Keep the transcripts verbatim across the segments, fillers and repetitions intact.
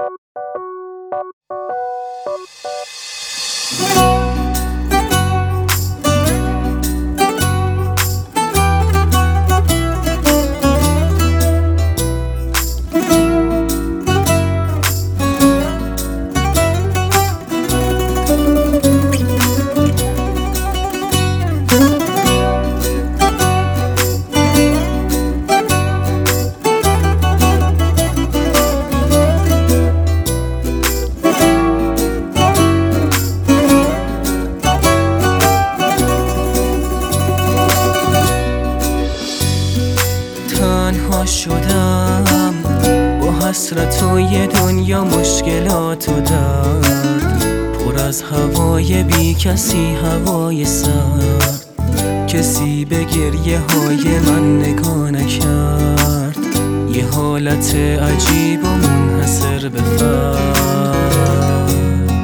تنها شدم با حسرت و یه دنیا مشکلات و درد، پر از هوای بی کسی، هوای سرد. کسی به گریه های من نگاه نکرد، یه حالت عجیب و منحصر به فرد.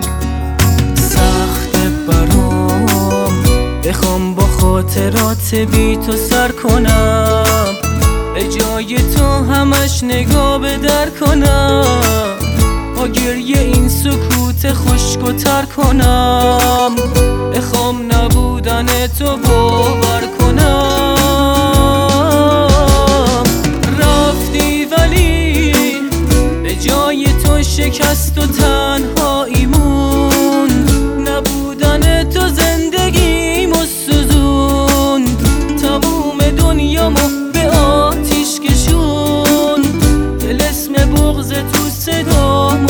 سخت برام بخوام با خاطرات بی تو سر کنم، به جای تو همش نگاه به در کنم، با گریه این سکوت خشک و تر کنم. بخوام نبودن تو باور کنم. رفتی ولی به جای تو شکست و تنهاییمون، نبودن تو زندگیمو سوزون، تموم دنیامو به آتیش کشون، طلسم بغض تو صدامو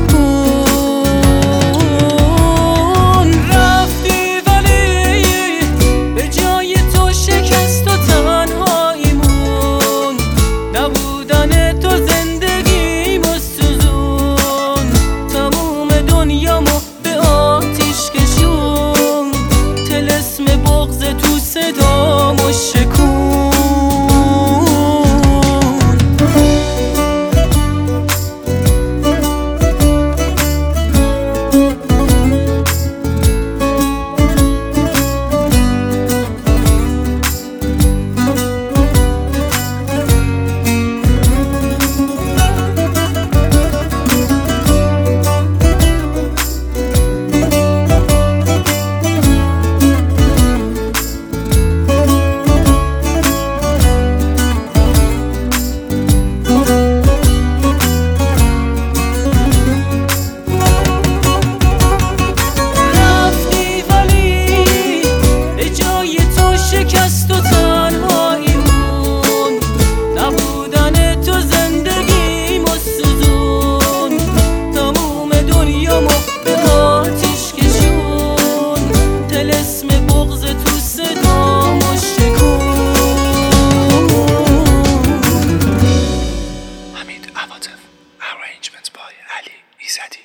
شکون. رفتی ولی به جای تو شکست و تنهاییمون، نبودن تو زندگیمو سوزون، تموم دنیامو به آتیش کشون، طلسم بغض تو صدامو شکون. شکست و تنهاییمون، نبودن تو زندگیمو سوزون، تموم دنیامو به آتیش کشون، طلسم بغض تو صدامو شکون. حمید عواطف. Arrangements by Ali Izzati.